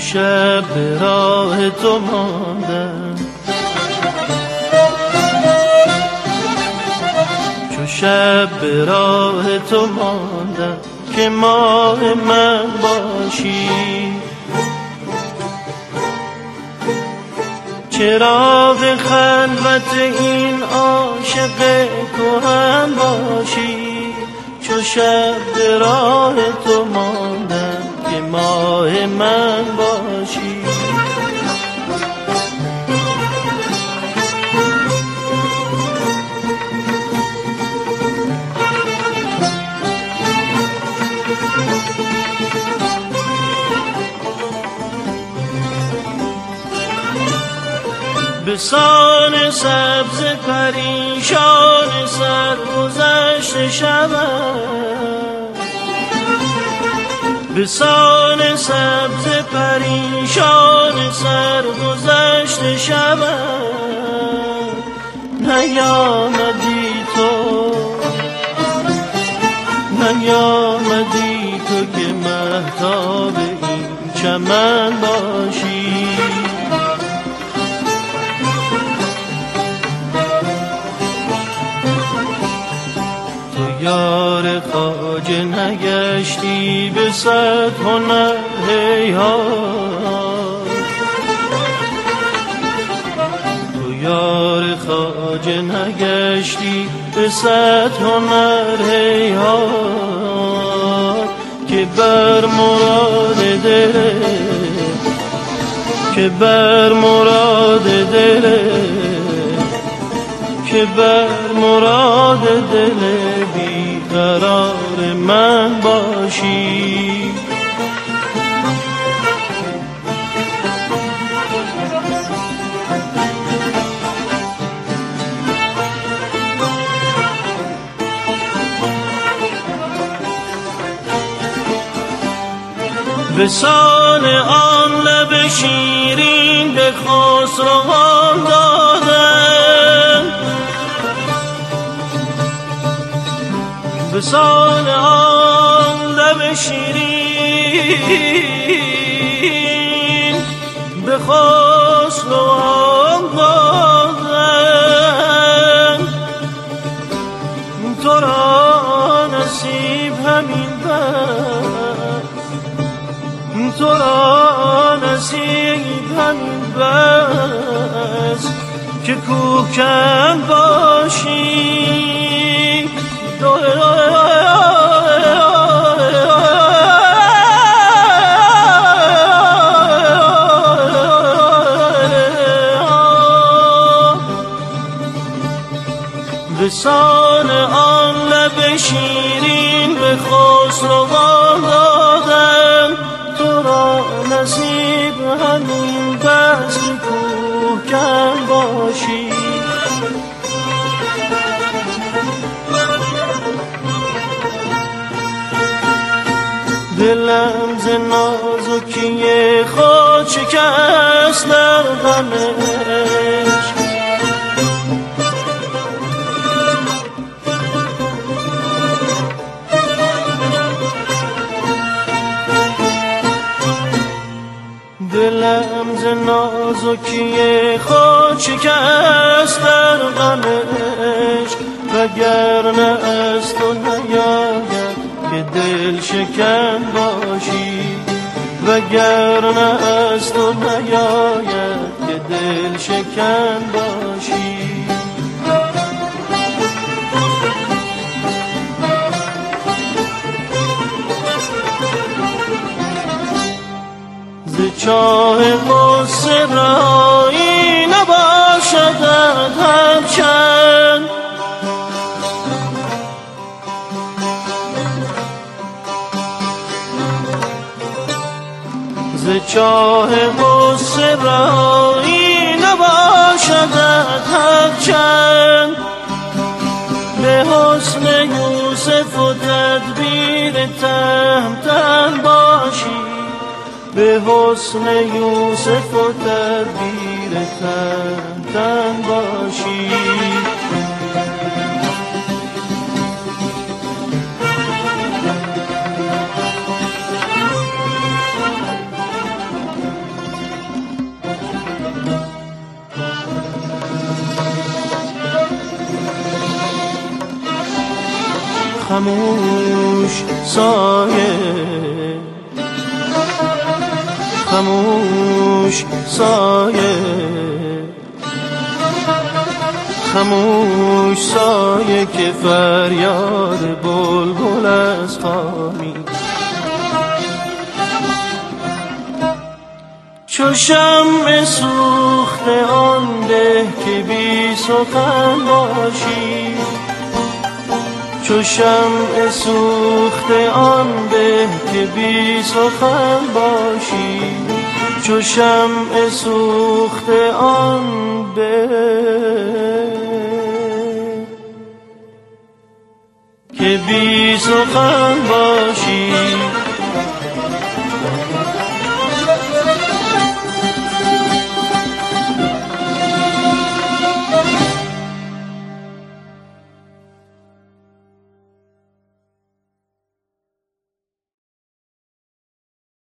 شب به راه تو ماندم، چو شب به راه تو ماندم که ماه من باشی. چراغ خلوت این عاشق کهن باشی، چو شب به راه تو ماندم که ماه من باشی. به سان سبز پریشان سرگذشت شبم، به سان سبز پریشان سرگذشت شبم، نیامدی تو، نیامدی تو که مهتاب این چمن باشی. یار خواجه نگشتی به صد هنر هیهات، تو یار خواجه نگشتی به صد هنر هیهات، که بر مراد دل، که بر مراد دل، که بر مراد دل بیقرار من باشی. به سان آن لب شیرین به خسروان دادم، به سان آن لب شیرین به خسروان دادم، تو را نصیب همین بس، تو را نصیب همین بس که کوهکن باشی. به سان آن لب شیرین به خسروان دادم، تو را نصیب همین بس که کوهکن باشی. دلم ز نازکی خود شکست در غم عشق، دلم ز نازکی خود شکست در غم عشق، وگرنه از تو نیاید که دل شکن باشی، وگرنه از تو نیاید که دل شکن باشی. ز چاه غصه رهایی نباشدت هرچند، ز چاه غصه رهایی نباشدت هرچند، به حسن یوسف و تدبیر تهمتن باشی، به حسن یوسف و تدبیر تهمتن باشی. خموش سایه، خموش سایه، خموش سایه که فریاد بلبل از خامی. چو شمع سوخته آن به که بی سخن باشی، چو شمع سوخته آن به که بی سخن باشی، چو شمع سوخته آن به که بی سخن باشی.